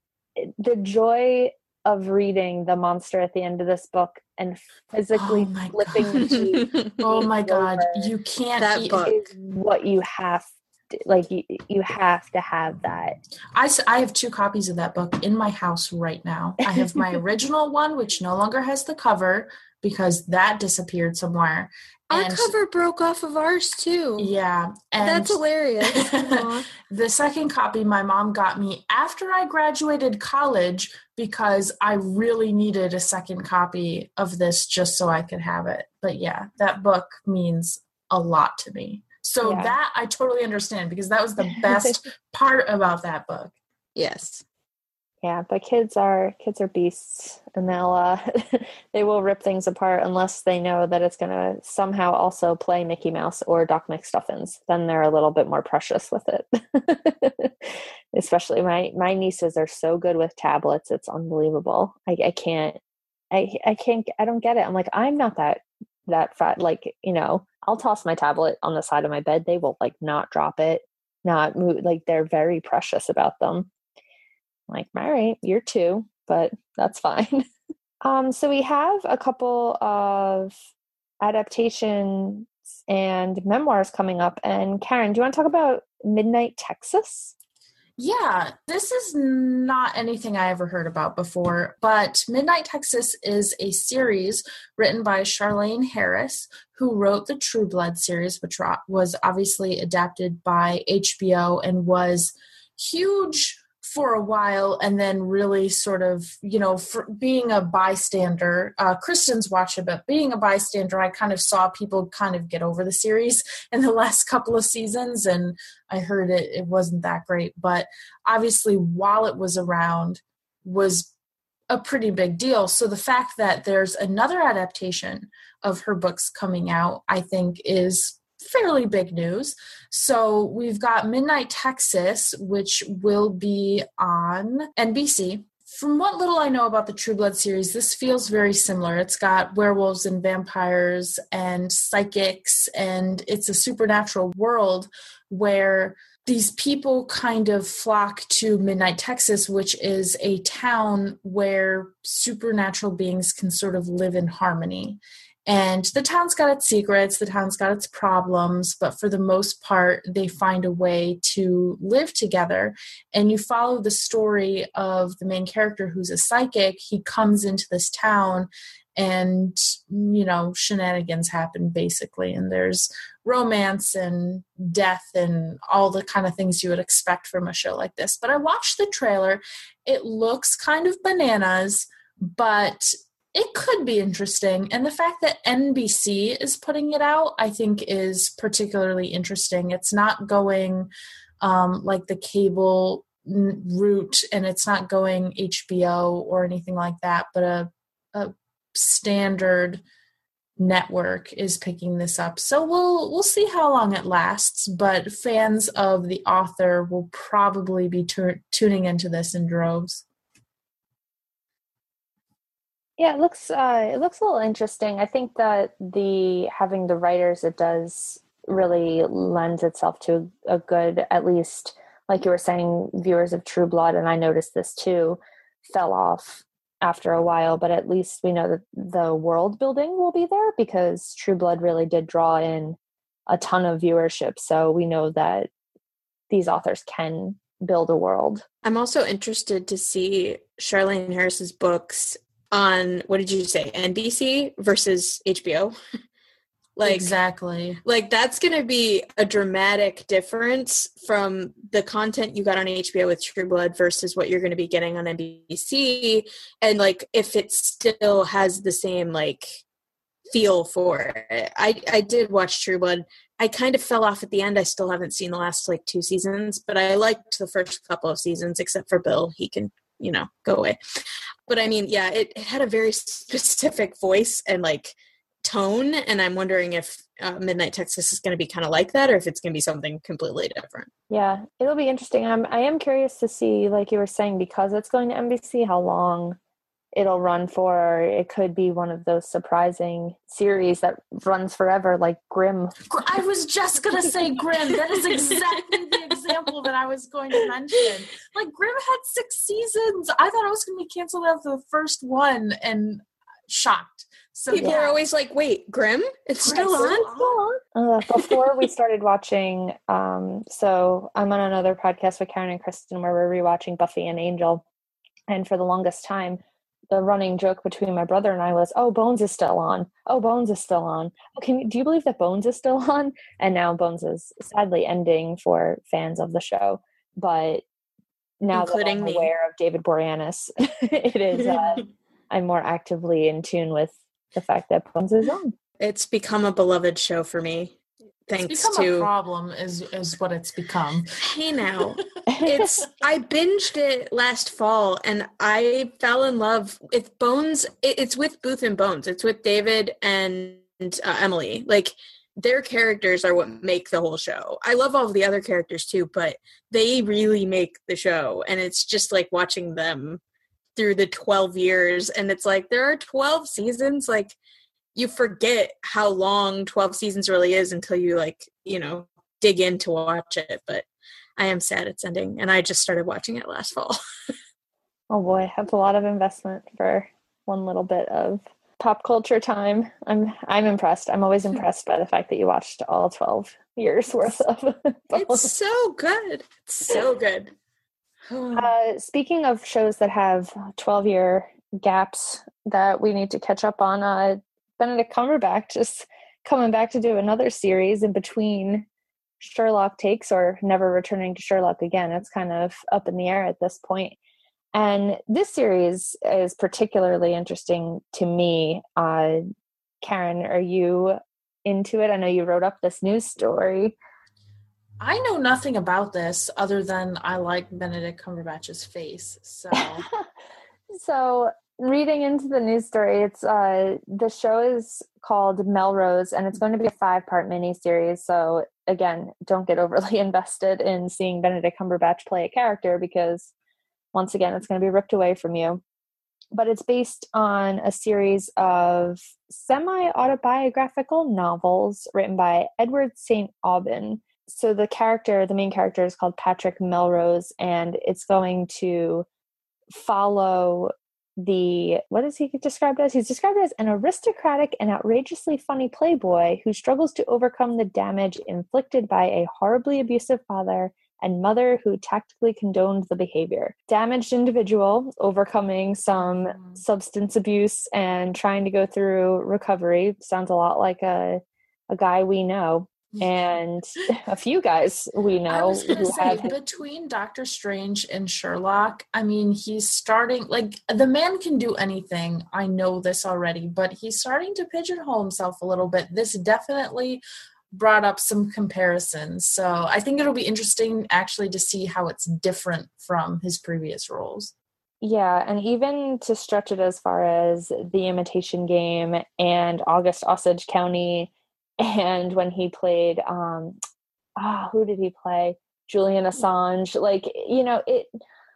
the joy of reading the monster at the end of this book and physically oh flipping the page. Oh my God. You can't that eat book. Is what you have to, like you, you have to have that. I, I have two copies of that book in my house right now. I have my original one, which no longer has the cover because that disappeared somewhere. Our and cover broke off of ours too. Yeah. And that's hilarious. The second copy my mom got me after I graduated college because I really needed a second copy of this just so I could have it. But yeah, that book means a lot to me. So yeah. That I totally understand because that was the best part about that book. Yes. Yeah, but kids are kids are beasts, and they'll uh, they will rip things apart unless they know that it's going to somehow also play Mickey Mouse or Doc McStuffins. Then they're a little bit more precious with it. Especially my my nieces are so good with tablets; it's unbelievable. I, I can't, I I can't, I don't get it. I'm like, I'm not that that fat. Like, you know, I'll toss my tablet on the side of my bed. They will like not drop it, not move. Like they're very precious about them. Like, all right, you're two, but that's fine. Um, so we have a couple of adaptations and memoirs coming up. And Karen, do you want to talk about Midnight Texas? Yeah, this is not anything I ever heard about before, but Midnight Texas is a series written by Charlaine Harris, who wrote the True Blood series, which was obviously adapted by H B O and was huge for a while, and then really sort of, you know, for being a bystander, uh, Kristen's watched it, but being a bystander, I kind of saw people kind of get over the series in the last couple of seasons, and I heard it, it wasn't that great. But obviously, while it was around, was a pretty big deal. So the fact that there's another adaptation of her books coming out, I think is fairly big news. So we've got Midnight Texas, which will be on N B C. From what little I know about the True Blood series, this feels very similar. It's got werewolves and vampires and psychics, and it's a supernatural world where these people kind of flock to Midnight Texas, which is a town where supernatural beings can sort of live in harmony. And the town's got its secrets, the town's got its problems, but for the most part, they find a way to live together. And you follow the story of the main character who's a psychic. He comes into this town and, you know, shenanigans happen basically. And there's romance and death and all the kind of things you would expect from a show like this. But I watched the trailer. It looks kind of bananas, but it could be interesting. And the fact that N B C is putting it out, I think, is particularly interesting. It's not going um, like the cable n- route, and it's not going H B O or anything like that, but a, a standard network is picking this up. So we'll we'll see how long it lasts, but fans of the author will probably be tu- tuning into this in droves. Yeah, it looks uh, it looks a little interesting. I think that the having the writers, it does really lends itself to a good, at least like you were saying, viewers of True Blood, and I noticed this too, fell off after a while. But at least we know that the world building will be there because True Blood really did draw in a ton of viewership. So we know that these authors can build a world. I'm also interested to see Charlaine Harris's books on, what did you say, N B C versus H B O? Like, exactly. Like, that's going to be a dramatic difference from the content you got on H B O with True Blood versus what you're going to be getting on N B C. And, like, if it still has the same, like, feel for it. I, I did watch True Blood. I kind of fell off at the end. I still haven't seen the last, like, two seasons, but I liked the first couple of seasons, except for Bill. He can, you know, go away. But I mean, yeah, it, it had a very specific voice and like tone. And I'm wondering if uh, Midnight Texas is going to be kind of like that, or if it's going to be something completely different. Yeah, it'll be interesting. I'm, I am curious to see, like you were saying, because it's going to N B C, how long it'll run for. It could be one of those surprising series that runs forever, like Grimm. I was just going to say Grimm. That is exactly the example that I was going to mention. Like, Grimm had six seasons. I thought it was going to be canceled after the first one, and shocked. So people yeah. are always like, wait, Grimm? It's still Grimm, on? still on? Uh, before we started watching, um, so I'm on another podcast with Karen and Kristen where we're rewatching Buffy and Angel. And for the longest time, the running joke between my brother and I was, oh, Bones is still on. Oh, Bones is still on. Oh, can you, do you believe that Bones is still on? And now Bones is sadly ending for fans of the show. But now Including that I'm me. aware of David Boreanaz, it is, uh, I'm more actively in tune with the fact that Bones is on. It's become a beloved show for me. Thanks it's become to a problem is is what it's become. Hey now. It's I binged it last fall and I fell in love with Bones. It, it's with Booth and Bones. It's with David and uh, Emily. Like, their characters are what make the whole show. I love all of the other characters too, but they really make the show. And it's just like watching them through the twelve years. And it's like, there are twelve seasons. Like, you forget how long twelve seasons really is until you, like, you know, dig in to watch it. But I am sad it's ending, and I just started watching it last fall. Oh boy, that's a lot of investment for one little bit of pop culture time. I'm I'm impressed. I'm always impressed by the fact that you watched all twelve years worth of It's so good. It's so good. uh, speaking of shows that have twelve year gaps that we need to catch up on, uh, Benedict Cumberbatch just coming back to do another series in between Sherlock takes or never returning to Sherlock again. It's kind of up in the air at this point. And this series is particularly interesting to me. Uh, Karen, are you into it? I know you wrote up this news story. I know nothing about this other than I like Benedict Cumberbatch's face. So, so reading into the news story, it's uh, the show is called Melrose, and it's going to be a five-part miniseries. So again, don't get overly invested in seeing Benedict Cumberbatch play a character because once again, it's going to be ripped away from you. But it's based on a series of semi-autobiographical novels written by Edward Saint Aubyn. So the character, the main character is called Patrick Melrose, and it's going to follow the, what is he described as? He's described as an aristocratic and outrageously funny playboy who struggles to overcome the damage inflicted by a horribly abusive father and mother who tactically condoned the behavior. Damaged individual overcoming some mm-hmm. substance abuse and trying to go through recovery. Sounds a lot like a a guy we know. And a few guys we know. I was going to say, have... between Doctor Strange and Sherlock, I mean, he's starting, like, the man can do anything. I know this already, but he's starting to pigeonhole himself a little bit. This definitely brought up some comparisons. So I think it'll be interesting actually to see how it's different from his previous roles. Yeah, and even to stretch it as far as The Imitation Game and August Osage County, and when he played, um, ah, who did he play? Julian Assange. Like, you know, it.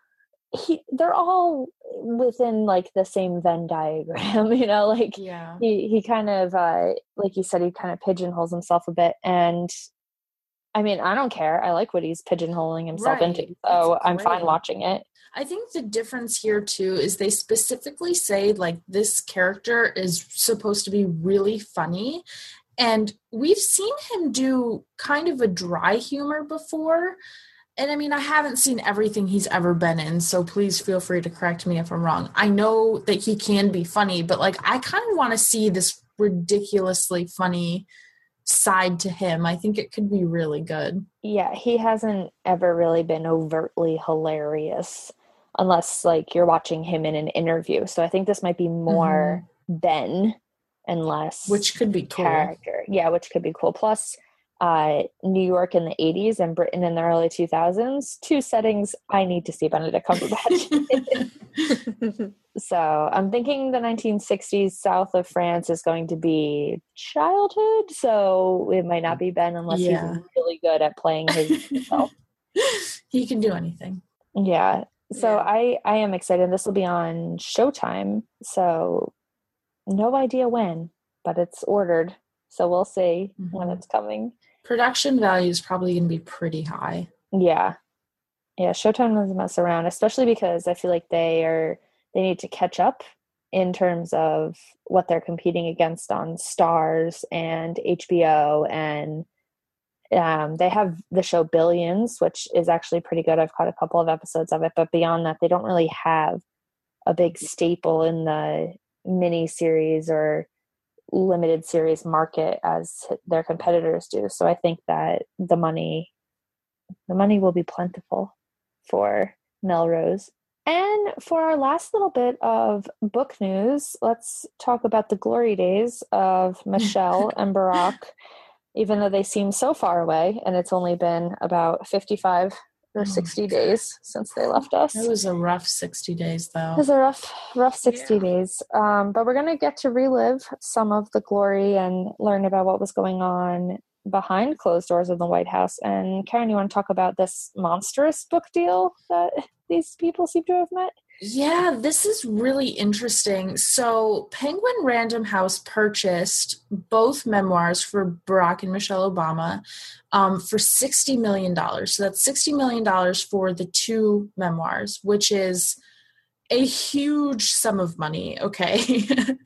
He, they're all within like the same Venn diagram, you know, like yeah. he, he kind of, uh, like you said, he kind of pigeonholes himself a bit. And I mean, I don't care. I like what he's pigeonholing himself right. into. So I'm fine watching it. I think the difference here too is they specifically say like this character is supposed to be really funny. And we've seen him do kind of a dry humor before. And I mean, I haven't seen everything he's ever been in, so please feel free to correct me if I'm wrong. I know that he can be funny, but like I kind of want to see this ridiculously funny side to him. I think it could be really good. Yeah, he hasn't ever really been overtly hilarious unless like you're watching him in an interview. So I think this might be more mm-hmm. Ben and less which could be cool. Character. Yeah, which could be cool. Plus Uh, New York in the eighties and Britain in the early two thousands, two settings I need to see Benedict Cumberbatch. So I'm thinking the nineteen sixties south of France is going to be childhood, so it might not be Ben unless yeah. he's really good at playing his himself. He can do anything. Yeah. So yeah. I, I am excited. This will be on Showtime, so no idea when, but it's ordered. So we'll see mm-hmm. when it's coming. Production value is probably going to be pretty high. Yeah. Yeah, Showtime doesn't mess around, especially because I feel like they are they need to catch up in terms of what they're competing against on Starz and H B O, and um, they have the show Billions, which is actually pretty good. I've caught a couple of episodes of it, but beyond that, they don't really have a big staple in the mini series or limited series market as their competitors do. So I think that the money the money will be plentiful for Melrose. And for our last little bit of book news, let's talk about the glory days of Michelle and Barack, even though they seem so far away, and it's only been about fifty-five or sixty days since they left us. It was a rough sixty days, though. It was a rough, rough sixty yeah. days. Um, but we're going to get to relive some of the glory and learn about what was going on behind closed doors of the White House. And Karen, you want to talk about this monstrous book deal that these people seem to have met? Yeah, this is really interesting. So Penguin Random House purchased both memoirs for Barack and Michelle Obama um, for sixty million dollars. So that's sixty million dollars for the two memoirs, which is a huge sum of money, okay?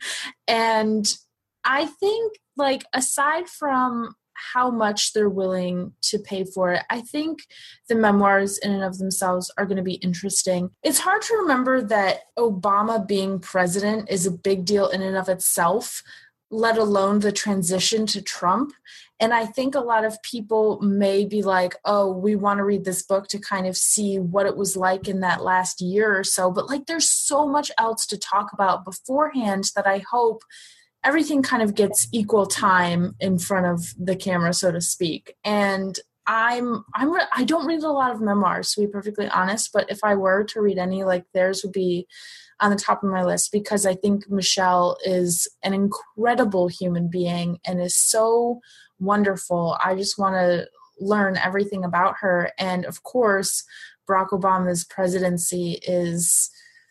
And I think, like, aside from how much they're willing to pay for it, I think the memoirs in and of themselves are going to be interesting. It's hard to remember that Obama being president is a big deal in and of itself, let alone the transition to Trump. And I think a lot of people may be like, oh, we want to read this book to kind of see what it was like in that last year or so. But like, there's so much else to talk about beforehand that I hope everything kind of gets equal time in front of the camera, so to speak. And I'm, I'm, I don't read a lot of memoirs, to be perfectly honest, but if I were to read any, like, theirs would be on the top of my list, because I think Michelle is an incredible human being and is so wonderful. I just want to learn everything about her. And of course, Barack Obama's presidency is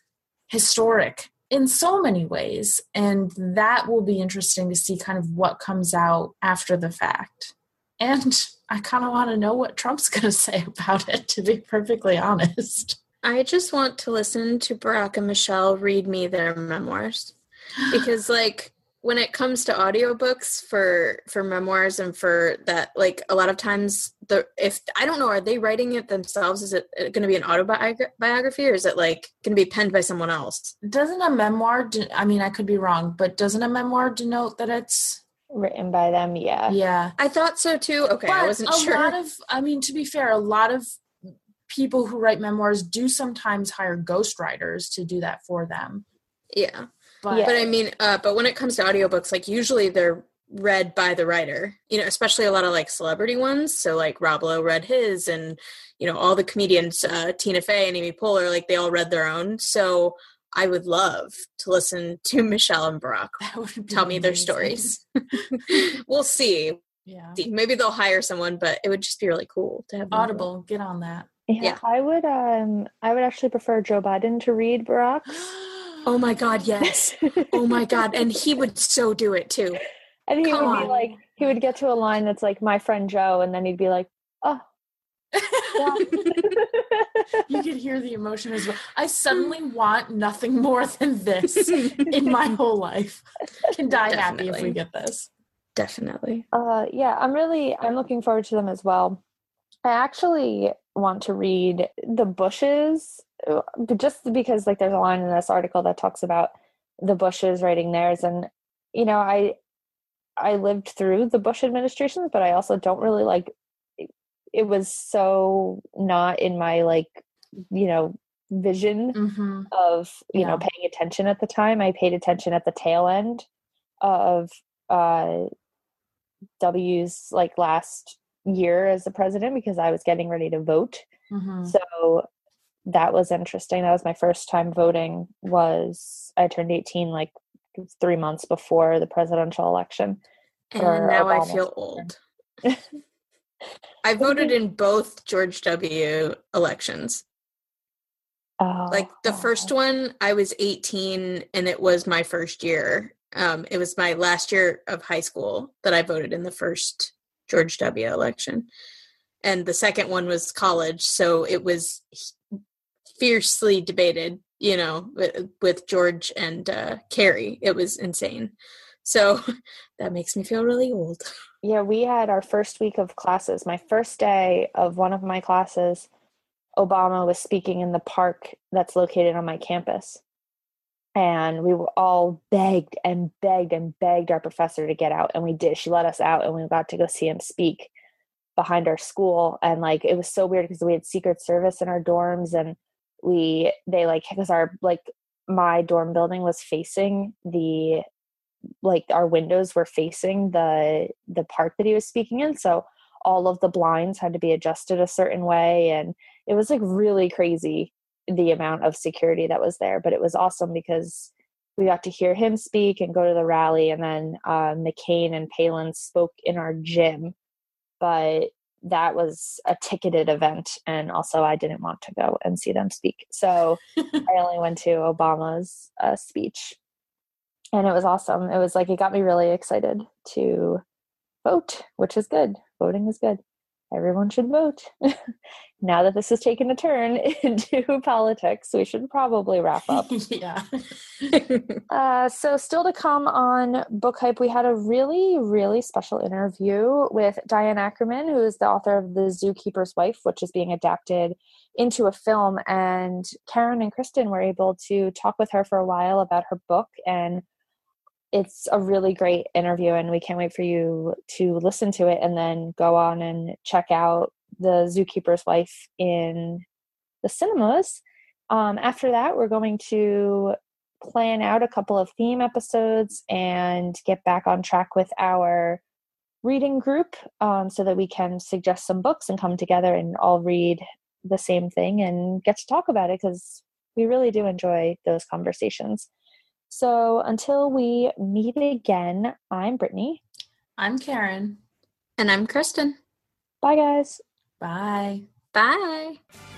historic in so many ways. And that will be interesting to see kind of what comes out after the fact. And I kind of want to know what Trump's going to say about it, to be perfectly honest. I just want to listen to Barack and Michelle read me their memoirs. Because, like, when it comes to audiobooks for for memoirs and for that, like, a lot of times, the if I don't know, are they writing it themselves? Is it going to be an autobiography, or is it, like, going to be penned by someone else? Doesn't a memoir, de- I mean, I could be wrong, but doesn't a memoir denote that it's written by them? Yeah. Yeah. I thought so, too. Okay, but I wasn't a sure. A lot of, I mean, to be fair, a lot of people who write memoirs do sometimes hire ghostwriters to do that for them. Yeah. But, yeah. but I mean, uh, but when it comes to audiobooks, like, usually they're read by the writer, you know, especially a lot of, like, celebrity ones. So, like, Rob Lowe read his, and, you know, all the comedians, uh, Tina Fey and Amy Poehler, like, they all read their own. So I would love to listen to Michelle and Barack tell me amazing. Their stories. We'll see. Yeah. Maybe they'll hire someone, but it would just be really cool to have them. Audible, get on that. Yeah, yeah, I would. Um, I would actually prefer Joe Biden to read Barack's. Oh my God, yes. Oh my God, and he would so do it too. And he Come would on. be like, he would get to a line that's like, "My friend Joe," and then he'd be like, "Oh." Yeah. You could hear the emotion as well. I suddenly want nothing more than this in my whole life. Can die Definitely. Happy if we get this. Definitely. Uh, yeah, I'm really, I'm looking forward to them as well. I actually want to read The Bushes, just because, like, there's a line in this article that talks about the Bushes writing theirs. And, you know, I, I lived through the Bush administrations, but I also don't really like, it, it was so not in my, like, you know, vision mm-hmm. of, you yeah. know, paying attention at the time. I paid attention at the tail end of uh, W's, like, last year as the president, because I was getting ready to vote. Mm-hmm. So that was interesting. That was my first time voting. Was I turned eighteen like three months before the presidential election. And now Obama's I feel old. I voted in both George W. elections. Oh, like the first one, I was eighteen, and it was my first year. Um, it was my last year of high school that I voted in the first George W. election. And the second one was college. So it was fiercely debated, you know, with, with George and uh, Kerry. It was insane. So that makes me feel really old. Yeah, we had our first week of classes. My first day of one of my classes, Obama was speaking in the park that's located on my campus. And we were all begged and begged and begged our professor to get out. And we did. She let us out, and we got to go see him speak behind our school. And, like, it was so weird because we had Secret Service in our dorms, and we, they like, because our, like, my dorm building was facing the, like, our windows were facing the, the park that he was speaking in. So all of the blinds had to be adjusted a certain way. And it was, like, really crazy, the amount of security that was there. But it was awesome because we got to hear him speak and go to the rally. And then uh, McCain and Palin spoke in our gym. But that was a ticketed event. And also I didn't want to go and see them speak. So I only went to Obama's uh, speech. And it was awesome. It was like, it got me really excited to vote, which is good. Voting is good. everyone should vote. Now that this has taken a turn into politics, we should probably wrap up. Yeah. uh, so still to come on Book Hype, we had a really, really special interview with Diane Ackerman, who is the author of The Zookeeper's Wife, which is being adapted into a film. And Karen and Kristen were able to talk with her for a while about her book, and it's a really great interview, and we can't wait for you to listen to it and then go on and check out The Zookeeper's Wife in the cinemas. Um, after that, we're going to plan out a couple of theme episodes and get back on track with our reading group um, so that we can suggest some books and come together and all read the same thing and get to talk about it, because we really do enjoy those conversations. So until we meet again, I'm Brittany. I'm Karen. And I'm Kristen. Bye, guys. Bye. Bye.